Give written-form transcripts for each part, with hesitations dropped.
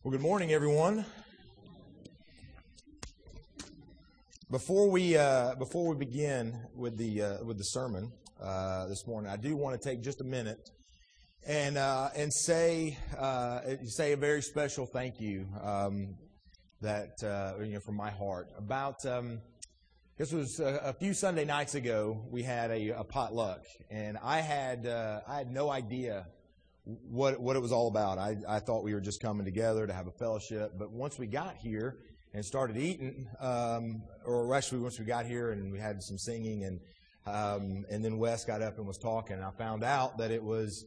Well, good morning, everyone. Before we begin with the sermon this morning, I do want to take just a minute and say a very special thank you from my heart. About this was a few Sunday nights ago. We had a potluck, and I had no idea what it was all about. I thought we were just coming together to have a fellowship, but once we got here and started eating, or actually once we got here and we had some singing, and then Wes got up and was talking, and I found out that it was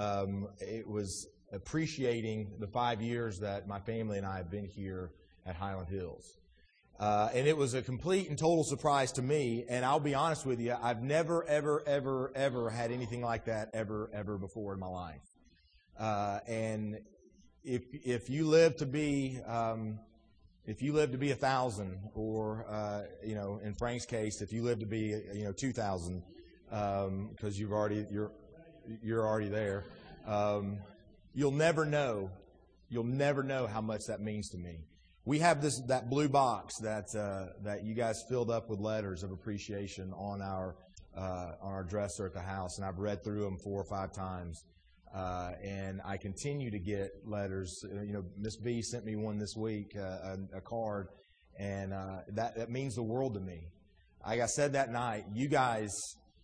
appreciating the 5 years that my family and I have been here at Highland Hills. And it was a complete and total surprise to me, and I'll be honest with you, I've never, ever had anything like that ever before in my life. And if you live to be 1,000, or in Frank's case, if you live to be 2,000, because you're already there, you'll never know how much that means to me. We have that blue box that you guys filled up with letters of appreciation on our dresser at the house, and I've read through them 4 or 5 times. And I continue to get letters. Miss B sent me one this week, a card, and that means the world to me. Like I said that night, you guys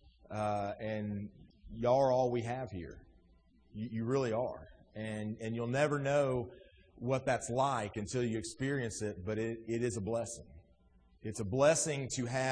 and y'all are all we have here. You really are, and you'll never know what that's like until you experience it. But it is a blessing. It's a blessing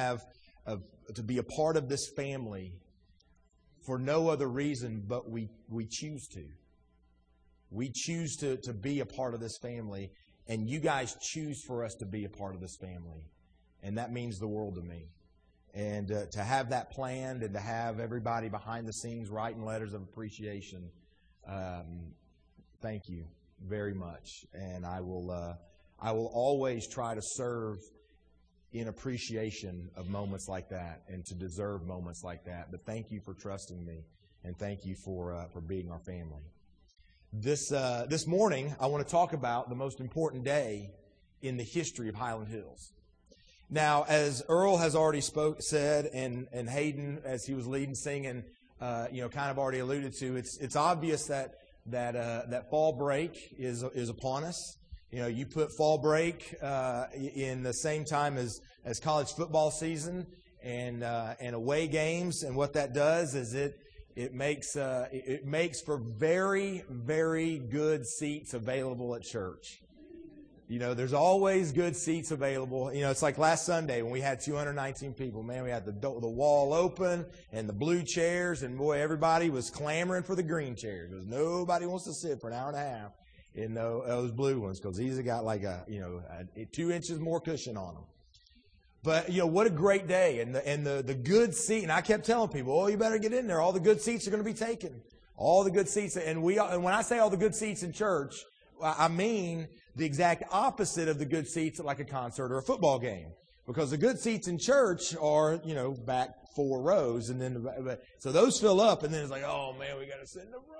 to be a part of this family. For no other reason but we choose to. We choose to be a part of this family, and you guys choose for us to be a part of this family. And that means the world to me. And to have that planned and to have everybody behind the scenes writing letters of appreciation, thank you very much. And I will always try to serve in appreciation of moments like that and to deserve moments like that. But thank you for trusting me, and thank you for being our family. This morning, I want to talk about the most important day in the history of Highland Hills. Now, as Earl has already said, and Hayden, as he was leading singing, kind of already alluded to, it's obvious that fall break is upon us. You put fall break in the same time as college football season and away games, and what that does is it makes for very, very good seats available at church. There's always good seats available. It's like last Sunday when we had 219 people. Man, we had the wall open and the blue chairs, and boy, everybody was clamoring for the green chairs because nobody wants to sit for an hour and a half in those blue ones, because these have got like a 2 inches more cushion on them. But what a great day, and the good seat. And I kept telling people, oh, you better get in there. All the good seats are going to be taken. All the good seats, and when I say all the good seats in church, I mean the exact opposite of the good seats at like a concert or a football game. Because the good seats in church are back 4 rows, and then so those fill up, and then it's like, oh man, we got to sit in the front.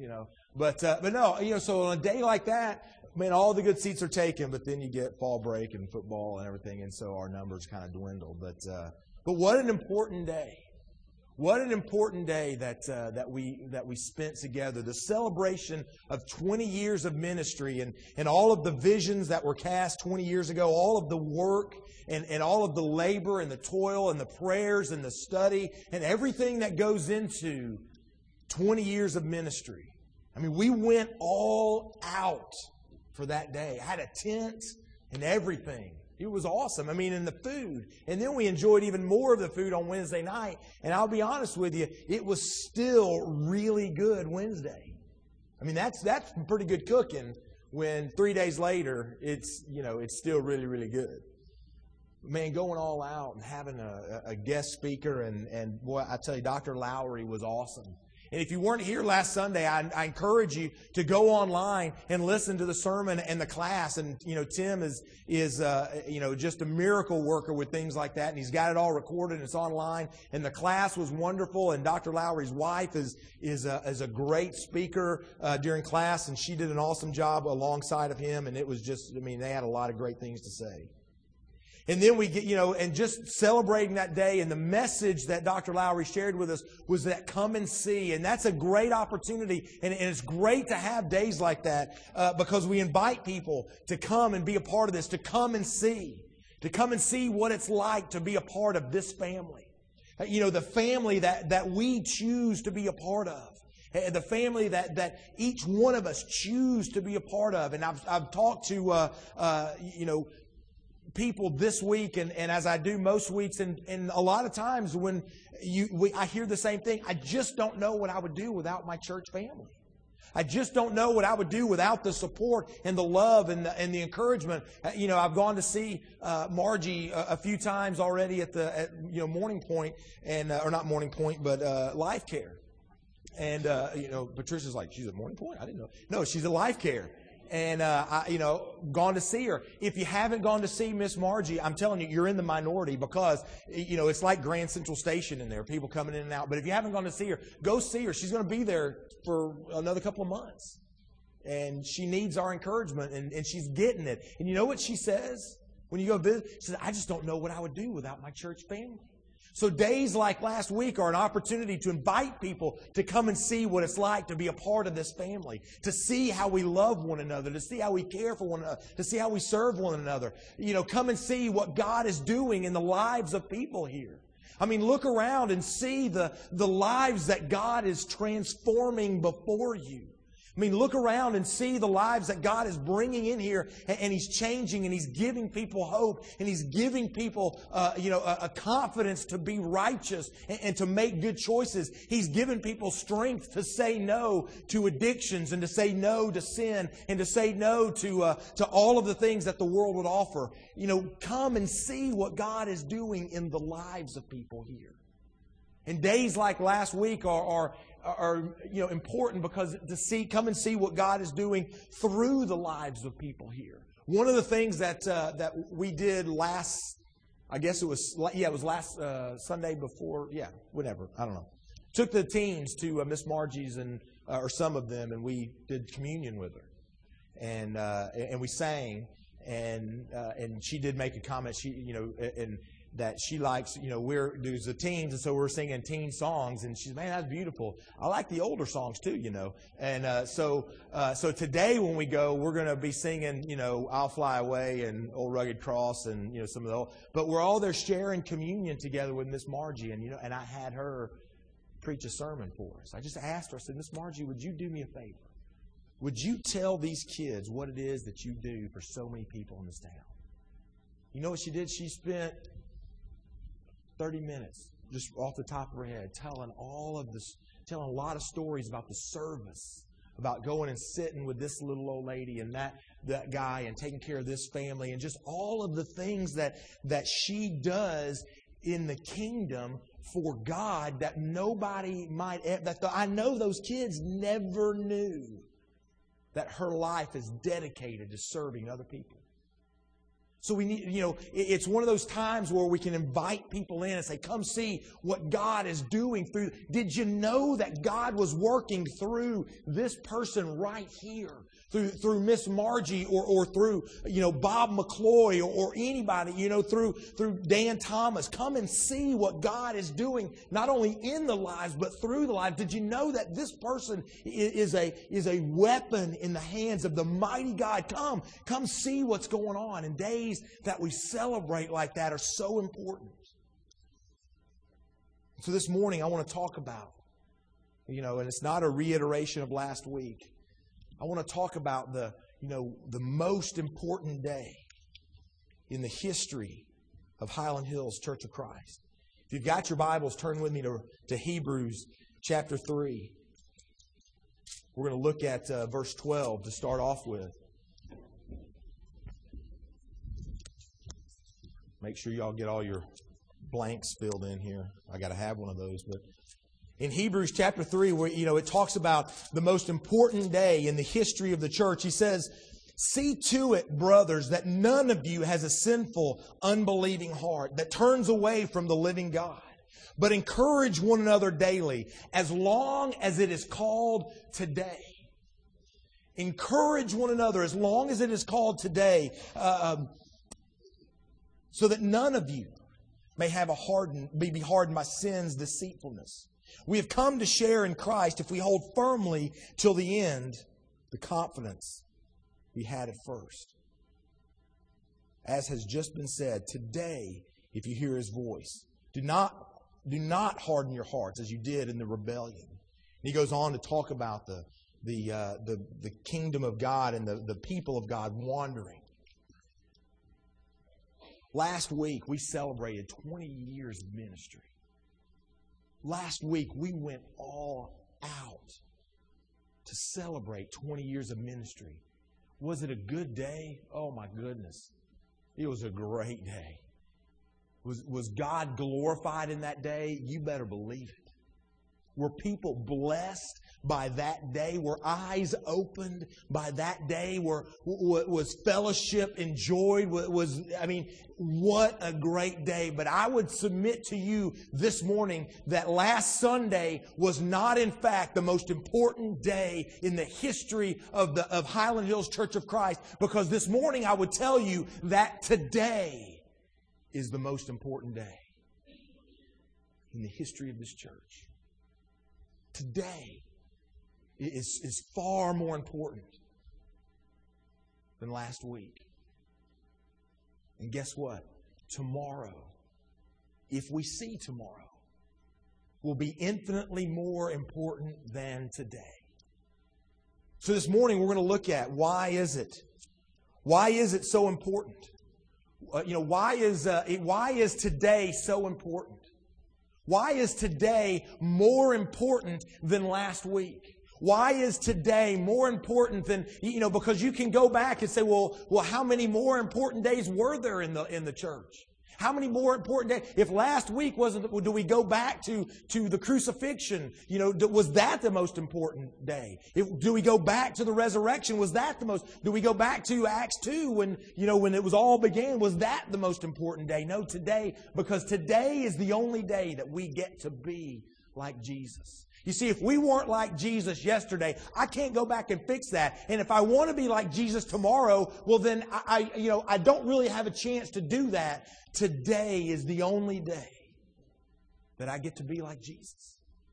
But no, so on a day like that, man, all the good seats are taken, but then you get fall break and football and everything, and so our numbers kind of dwindle. But what an important day! What an important day that we spent together. The celebration of 20 years of ministry and all of the visions that were cast 20 years ago, all of the work and all of the labor and the toil and the prayers and the study and everything that goes into 20 years of ministry. I mean, we went all out for that day. I had a tent and everything. It was awesome. I mean, and the food. And then we enjoyed even more of the food on Wednesday night. And I'll be honest with you, it was still really good Wednesday. I mean, that's pretty good cooking when 3 days later it's still really, really good. Man, going all out and having a guest speaker, and boy, I tell you, Dr. Lowry was awesome. And if you weren't here last Sunday, I encourage you to go online and listen to the sermon and the class. And, Tim is just a miracle worker with things like that. And he's got it all recorded and it's online. And the class was wonderful. And Dr. Lowry's wife is a great speaker during class. And she did an awesome job alongside of him. And it was just, they had a lot of great things to say. And then we get, and just celebrating that day, and the message that Dr. Lowry shared with us was that come and see. And that's a great opportunity, and it's great to have days like that because we invite people to come and be a part of this, to come and see what it's like to be a part of this family. The family that we choose to be a part of. The family that each one of us choose to be a part of. And I've talked to, people this week, and as I do most weeks, and a lot of times when I hear the same thing, I just don't know what I would do without my church family. I just don't know what I would do without the support and the love and the encouragement. I've gone to see Margie a few times already at Morning Point, and or not Morning Point, but Life Care. And Patricia's like, she's at Morning Point? I didn't know. No, she's at Life Care. And, gone to see her. If you haven't gone to see Miss Margie, I'm telling you, you're in the minority because, it's like Grand Central Station in there, people coming in and out. But if you haven't gone to see her, go see her. She's going to be there for another couple of months. And she needs our encouragement, and she's getting it. And you know what she says when you go visit? She says, I just don't know what I would do without my church family. So days like last week are an opportunity to invite people to come and see what it's like to be a part of this family, to see how we love one another, to see how we care for one another, to see how we serve one another. Come and see what God is doing in the lives of people here. Look around and see the lives that God is transforming before you. Look around and see the lives that God is bringing in here, and He's changing, and He's giving people hope, and He's giving people, a confidence to be righteous and to make good choices. He's given people strength to say no to addictions, and to say no to sin, and to say no to all of the things that the world would offer. Come and see what God is doing in the lives of people here. And days like last week are important because come and see what God is doing through the lives of people here. One of the things that we did last Sunday before, whatever, I don't know. Took the teens to Miss Margie's or some of them, and we did communion with her, and we sang, and she did make a comment. That she likes, there's the teens, and so we're singing teen songs, and she's, man, that's beautiful. I like the older songs too, And so today when we go, we're going to be singing, I'll Fly Away and Old Rugged Cross and, some of the old, but we're all there sharing communion together with Miss Margie, and I had her preach a sermon for us. I just asked her, I said, Miss Margie, would you do me a favor? Would you tell these kids what it is that you do for so many people in this town? You know what she did? She spent 30 minutes, just off the top of her head, telling a lot of stories about the service, about going and sitting with this little old lady and that guy and taking care of this family, and just all of the things that she does in the kingdom for God that nobody might ever, I know those kids never knew that her life is dedicated to serving other people. So we need, it's one of those times where we can invite people in and say, come see what God is doing through. Did you know that God was working through this person right here? Through Miss Margie or through, Bob McCloy or anybody, through Dan Thomas. Come and see what God is doing, not only in the lives, but through the lives. Did you know that this person is a weapon in the hands of the mighty God? Come see what's going on. And days that we celebrate like that are so important. So this morning I want to talk about, and it's not a reiteration of last week. I want to talk about the most important day in the history of Highland Hills Church of Christ. If you've got your Bibles, turn with me to Hebrews chapter 3. We're going to look at verse 12 to start off with. Make sure y'all get all your blanks filled in here. I got to have one of those. But In Hebrews chapter 3, where, it talks about the most important day in the history of the church, he says, "See to it, brothers, that none of you has a sinful, unbelieving heart that turns away from the living God. But encourage one another daily, as long as it is called today." Encourage one another as long as it is called today, so that none of you may be hardened by sin's deceitfulness. We have come to share in Christ if we hold firmly till the end the confidence we had at first. As has just been said, today, if you hear His voice, do not harden your hearts as you did in the rebellion. And he goes on to talk about the kingdom of God and the people of God wandering. Last week, we celebrated 20 years of ministry. Last week, we went all out to celebrate 20 years of ministry. Was it a good day? Oh, my goodness. It was a great day. Was God glorified in that day? You better believe it. Were people blessed by that day? Were eyes opened by that day? Was fellowship enjoyed? What a great day. But I would submit to you this morning that last Sunday was not, in fact, the most important day in the history of Highland Hills Church of Christ, because this morning I would tell you that today is the most important day in the history of this church. Today is far more important than last week. And guess what? Tomorrow, if we see tomorrow, will be infinitely more important than today. So this morning we're going to look at why is it so important? Why is today so important? Why is today more important than last week? Why is today more important than, because you can go back and say, well, how many more important days were there in the church? How many more important days? If last week wasn't, do we go back to the crucifixion? Was that the most important day? Do we go back to the resurrection? Was that the most? Do we go back to Acts 2 when it was all began? Was that the most important day? No, today, because today is the only day that we get to be like Jesus. You see, if we weren't like Jesus yesterday, I can't go back and fix that. And if I want to be like Jesus tomorrow, well then I don't really have a chance to do that. Today is the only day that I get to be like Jesus.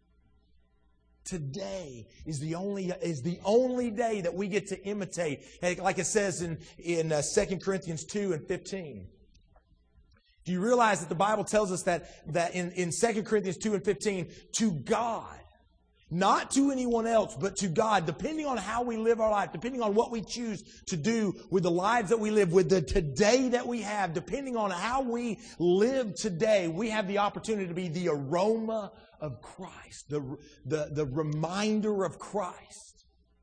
Today is the only day that we get to imitate. Like it says in 2 Corinthians 2 and 15. Do you realize that the Bible tells us that in 2 Corinthians 2 and 15, to God, not to anyone else, but to God, depending on how we live our life, depending on what we choose to do with the lives that we live, with the today that we have, depending on how we live today, we have the opportunity to be the aroma of Christ, the reminder of Christ.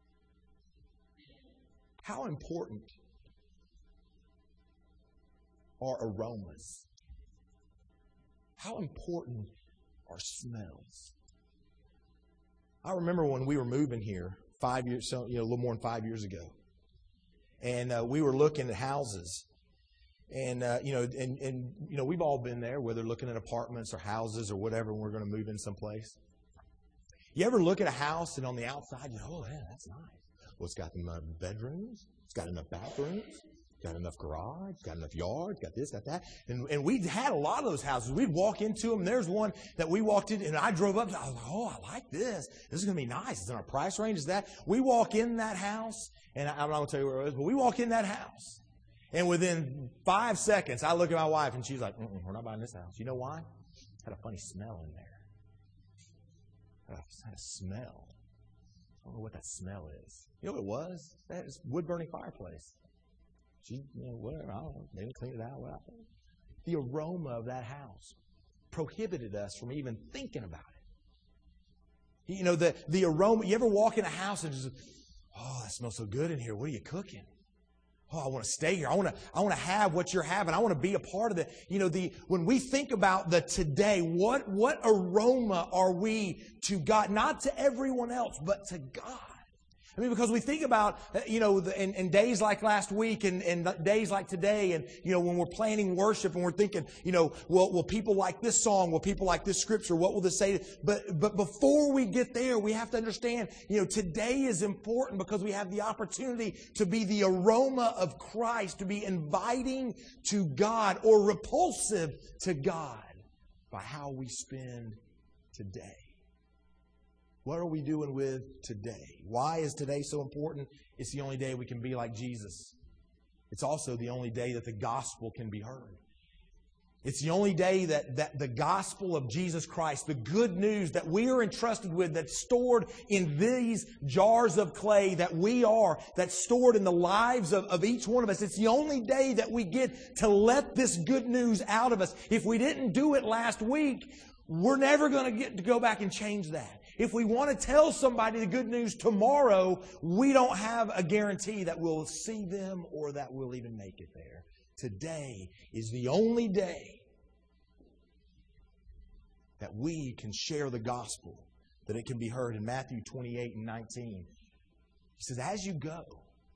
How important are aromas? How important are smells? I remember when we were moving here 5 years, a little more than 5 years ago, and we were looking at houses, and we've all been there, whether looking at apartments or houses or whatever, when we're going to move in someplace. You ever look at a house and on the outside, oh yeah, that's nice. Well, it's got enough bedrooms, it's got enough bathrooms, got enough garage, got enough yard, got this, got that. And we had a lot of those houses. We'd walk into them. There's one that we walked in, and I drove up to, I was like, oh, I like this. This is going to be nice. It's in our price range. Is that? We walk in that house, and I'm not going to tell you where it was, but we walk in that house. And within 5 seconds, I look at my wife, and she's like, we're not buying this house. You know why? It had a funny smell in there. It had a smell. I don't know what that smell is. You know what it was? It was wood-burning fireplace. Whatever, I don't know, maybe clean it out. The aroma of that house prohibited us from even thinking about it. The aroma, you ever walk in a house and just, oh, that smells so good in here. What are you cooking? Oh, I want to stay here. I want to have what you're having. I want to be a part of it. When we think about the today, what aroma are we to God? Not to everyone else, but to God. I mean, because we think about, in days like last week and days like today, and, when we're planning worship and we're thinking, will people like this song? Will people like this scripture? What will this say? But before we get there, we have to understand, today is important because we have the opportunity to be the aroma of Christ, to be inviting to God or repulsive to God by how we spend today. What are we doing with today? Why is today so important? It's the only day we can be like Jesus. It's also the only day that the gospel can be heard. It's the only day that the gospel of Jesus Christ, the good news that we are entrusted with, that's stored in these jars of clay that's stored in the lives of each one of us. It's the only day that we get to let this good news out of us. If we didn't do it last week, we're never going to get to go back and change that. If we want to tell somebody the good news tomorrow, we don't have a guarantee that we'll see them or that we'll even make it there. Today is the only day that we can share the gospel, that it can be heard. In Matthew 28 and 19, he says, as you go.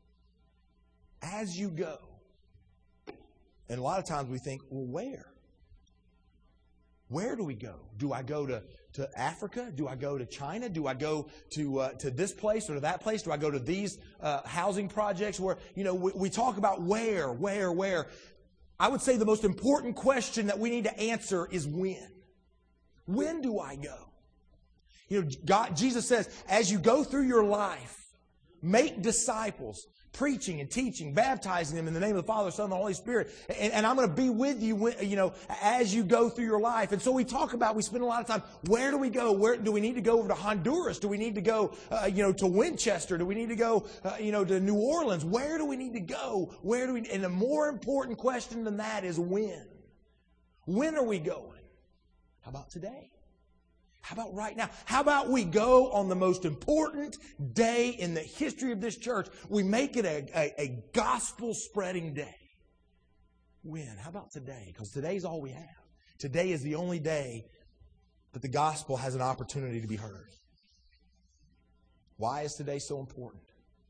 And a lot of times we think, well, where? Where do we go? Do I go to Africa? Do I go to China? Do I go to this place or to that place? Do I go to these housing projects where, we talk about where? I would say the most important question that we need to answer is when. When do I go? Jesus says, as you go through your life, make disciples, preaching and teaching, baptizing them in the name of the Father, Son, and the Holy Spirit. And I'm going to be with you, as you go through your life. And so we spend a lot of time, where do we go? Where do we need to go over to Honduras? Do we need to go, to Winchester? Do we need to go, to New Orleans? Where do we need to go? And a more important question than that is when. When are we going? How about today? How about right now? How about we go on the most important day in the history of this church? We make it a gospel-spreading day. When? How about today? Because today's all we have. Today is the only day that the gospel has an opportunity to be heard. Why is today so important?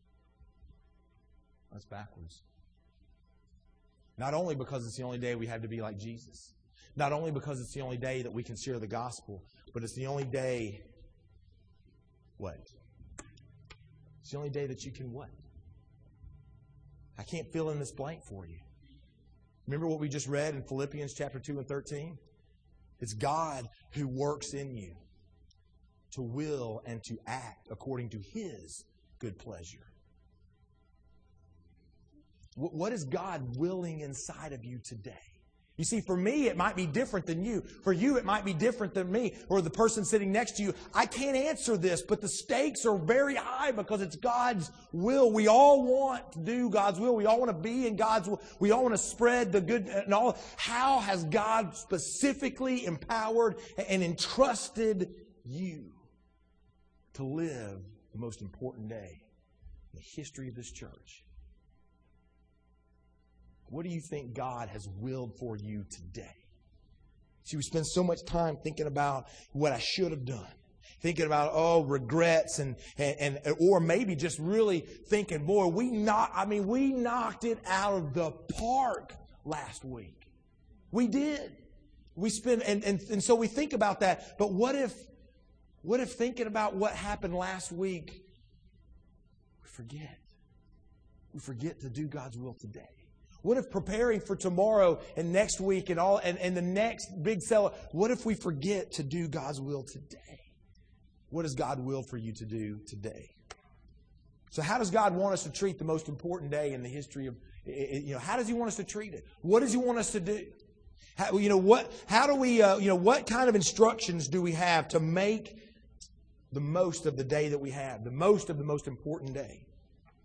That's backwards. Not only because it's the only day we have to be like Jesus. Not only because it's the only day that we can share the gospel, but it's the only day, what? It's the only day that you can what? I can't fill in this blank for you. Remember what we just read in Philippians chapter 2 and 13? It's God who works in you to will and to act according to His good pleasure. What is God willing inside of you today? You see, for me, it might be different than you. For you, it might be different than me or the person sitting next to you. I can't answer this, but the stakes are very high because it's God's will. We all want to do God's will. We all want to be in God's will. We all want to spread the good and all. How has God specifically empowered and entrusted you to live the most important day in the history of this church? What do you think God has willed for you today? See, we spend so much time thinking about what I should have done. Thinking about, regrets and or maybe just really thinking, boy, we knocked it out of the park last week. We did. We spend and so we think about that. But what if thinking about what happened last week, we forget? We forget to do God's will today. What if preparing for tomorrow and next week and the next big sell, what if we forget to do God's will today? What does God will for you to do today? So how does God want us to treat the most important day in the history of, how does He want us to treat it? What does He want us to do? What kind of instructions do we have to make the most of the day that we have, the most of the most important day?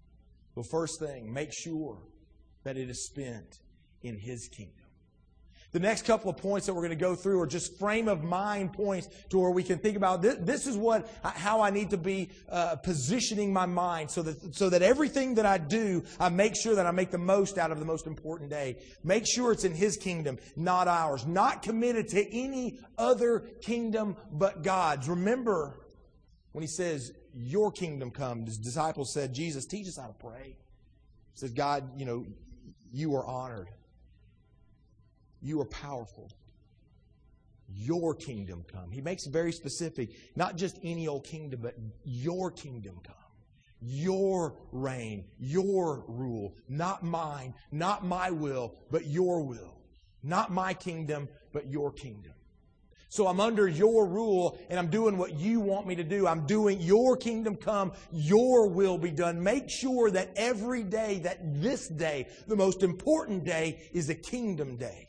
Well, first thing, make sure that it is spent in His kingdom. The next couple of points that we're going to go through are just frame of mind points to where we can think about this is how I need to be positioning my mind so that everything that I do, I make sure that I make the most out of the most important day. Make sure it's in His kingdom, not ours. Not committed to any other kingdom but God's. Remember when He says, your kingdom come, His disciples said, Jesus, teach us how to pray. He says, God, you are honored. You are powerful. Your kingdom come. He makes it very specific. Not just any old kingdom, but your kingdom come. Your reign. Your rule. Not mine. Not my will, but your will. Not my kingdom, but your kingdom. So I'm under your rule and I'm doing what you want me to do. I'm doing your kingdom come, your will be done. Make sure that every day, that this day, the most important day, is a kingdom day.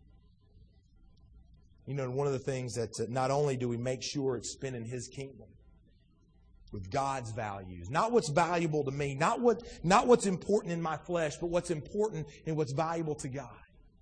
One of the things that not only do we make sure it's spent in His kingdom, with God's values, not what's valuable to me, not what's important in my flesh, but what's important and what's valuable to God.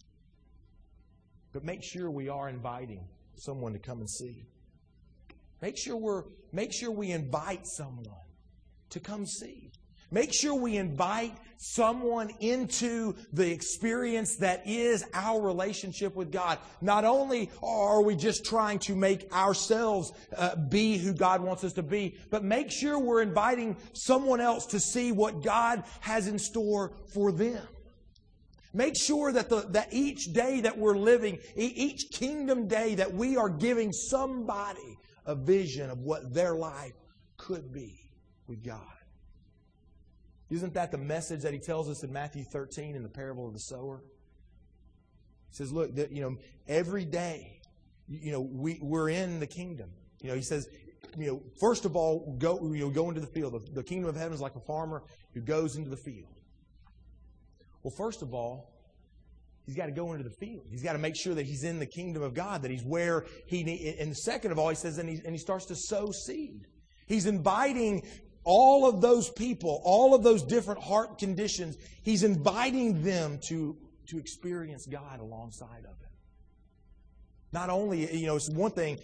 But make sure we are inviting someone to come and see. Make sure we invite someone to come see. Make sure we invite someone into the experience that is our relationship with God. Not only are we just trying to make ourselves be who God wants us to be, but make sure we're inviting someone else to see what God has in store for them. Make sure that each day that we're living, each kingdom day, that we are giving somebody a vision of what their life could be with God. Isn't that the message that He tells us in Matthew 13 in the parable of the sower? He says, look, every day, we're in the kingdom. He says, first of all, go into the field. The kingdom of heaven is like a farmer who goes into the field. Well, first of all, he's got to go into the field. He's got to make sure that he's in the kingdom of God, that he's where he needs. And second of all, he says, and he starts to sow seed. He's inviting all of those people, all of those different heart conditions, He's inviting them to experience God alongside of it. Not only, it's one thing,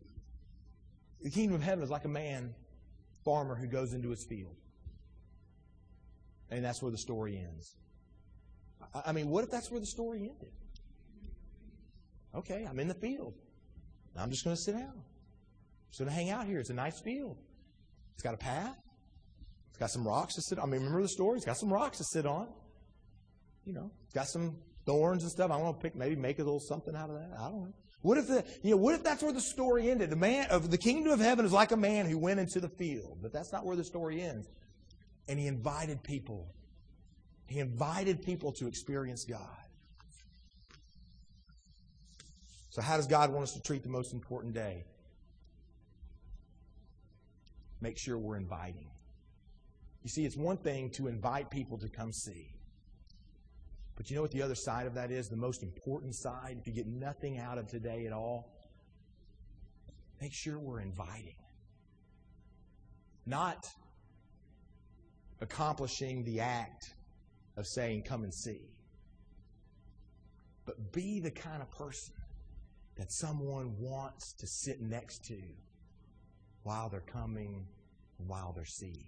the kingdom of heaven is like a farmer who goes into his field. And that's where the story ends. I mean, what if that's where the story ended? Okay, I'm in the field. I'm just going to sit down. I'm just going to hang out here. It's a nice field. It's got a path. It's got some rocks to sit on. I mean, remember the story? It's got some rocks to sit on. It's got some thorns and stuff. I want to make a little something out of that. I don't know. What if that's where the story ended? The man of the kingdom of heaven is like a man who went into the field, but that's not where the story ends. And he invited people. He invited people to experience God. So how does God want us to treat the most important day? Make sure we're inviting. You see, it's one thing to invite people to come see. But you know what the other side of that is? The most important side, if you get nothing out of today at all, make sure we're inviting. Not accomplishing the act of saying, come and see. But be the kind of person that someone wants to sit next to while they're coming, while they're seeing.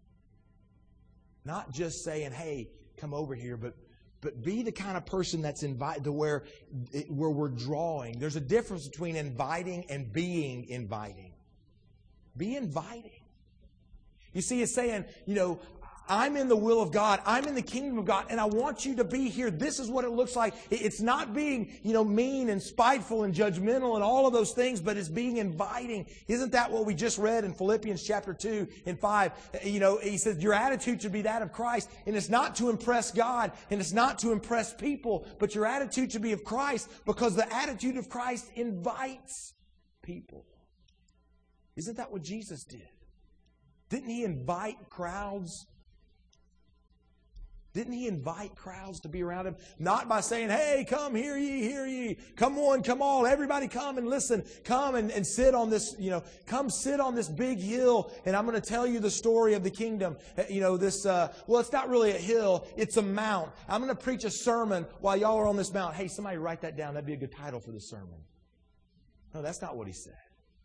Not just saying, hey, come over here, but be the kind of person that's invited to where we're drawing. There's a difference between inviting and being inviting. Be inviting. You see, it's saying, I'm in the will of God. I'm in the kingdom of God, and I want you to be here. This is what it looks like. It's not being, mean and spiteful and judgmental and all of those things, but it's being inviting. Isn't that what we just read in Philippians chapter 2 and 5? He says your attitude should be that of Christ, and it's not to impress God, and it's not to impress people, but your attitude should be of Christ, because the attitude of Christ invites people. Isn't that what Jesus did? Didn't He invite crowds? Didn't He invite crowds to be around Him? Not by saying, hey, come, hear ye. Come on, come all. Everybody come and listen. Come and sit on this, come sit on this big hill and I'm going to tell you the story of the kingdom. Well, it's not really a hill. It's a mount. I'm going to preach a sermon while y'all are on this mount. Hey, somebody write that down. That'd be a good title for the sermon. No, that's not what He said.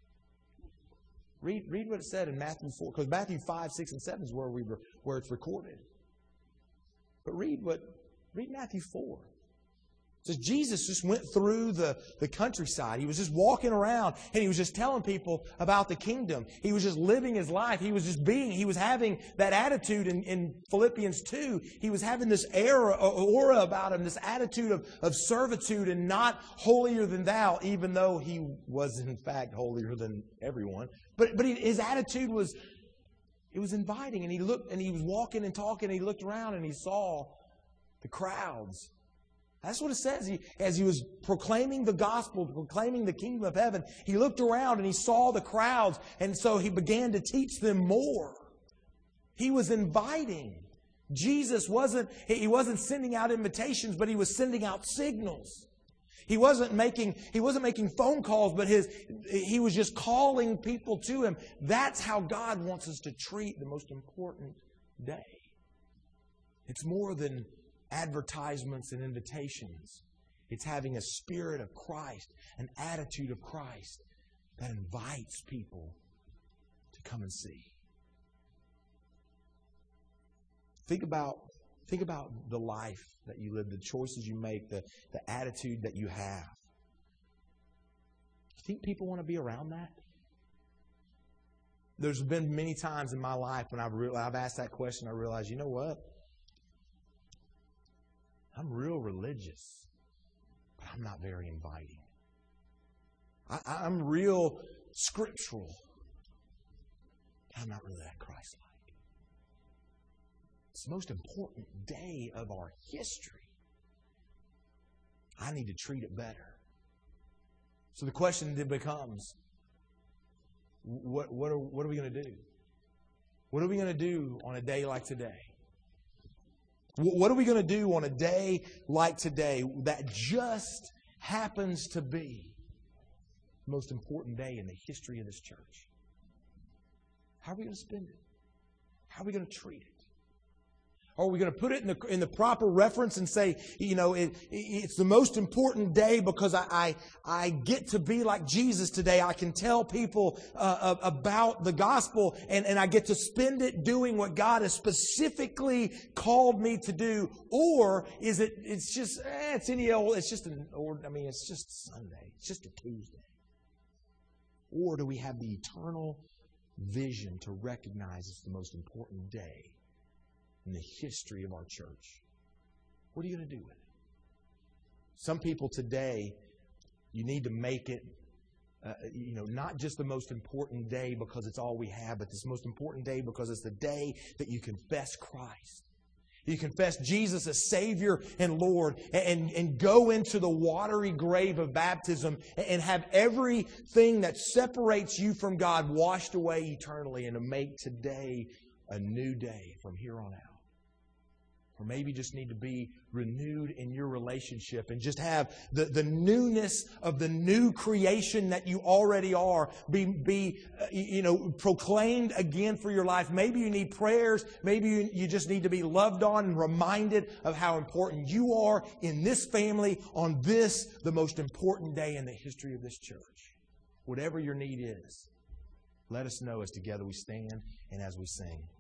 Read what it said in Matthew 4, because Matthew 5, 6, and 7 is where it's recorded. But read Matthew 4. It says Jesus just went through the countryside. He was just walking around and He was just telling people about the kingdom. He was just living His life. He was just being. He was having that attitude in Philippians 2. He was having this aura about Him, this attitude of servitude and not holier than thou, even though He was in fact holier than everyone. But His attitude was, it was inviting. And He looked and He was walking and talking and He looked around and He saw the crowds. That's what it says. As He was proclaiming the gospel, proclaiming the kingdom of heaven, He looked around and He saw the crowds, and so He began to teach them more. He was inviting. Jesus wasn't sending out invitations, but He was sending out signals. He wasn't making phone calls, but He was just calling people to Him. That's how God wants us to treat the most important day. It's more than advertisements and invitations. It's having a spirit of Christ, an attitude of Christ that invites people to come and see. Think about the life that you live, the choices you make, the attitude that you have. Do you think people want to be around that? There's been many times in my life when I've asked that question, I realized, you know what? I'm real religious, but I'm not very inviting. I'm real scriptural, but I'm not really that Christ-like. It's the most important day of our history. I need to treat it better. So the question then becomes, what are we going to do? What are we going to do on a day like today? What are we going to do on a day like today that just happens to be the most important day in the history of this church? How are we going to spend it? How are we going to treat it? Are we going to put it in the proper reference and say, it's the most important day because I get to be like Jesus today. I can tell people about the gospel and I get to spend it doing what God has specifically called me to do. Or is it's just Sunday. It's just a Tuesday. Or do we have the eternal vision to recognize it's the most important day in the history of our church? What are you going to do with it? Some people today, you need to make it, not just the most important day because it's all we have, but this most important day because it's the day that you confess Christ. You confess Jesus as Savior and Lord and go into the watery grave of baptism and have everything that separates you from God washed away eternally and to make today a new day from here on out. Or maybe you just need to be renewed in your relationship and just have the newness of the new creation that you already are be proclaimed again for your life. Maybe you need prayers. Maybe you just need to be loved on and reminded of how important you are in this family on this, the most important day in the history of this church. Whatever your need is, let us know as together we stand and as we sing.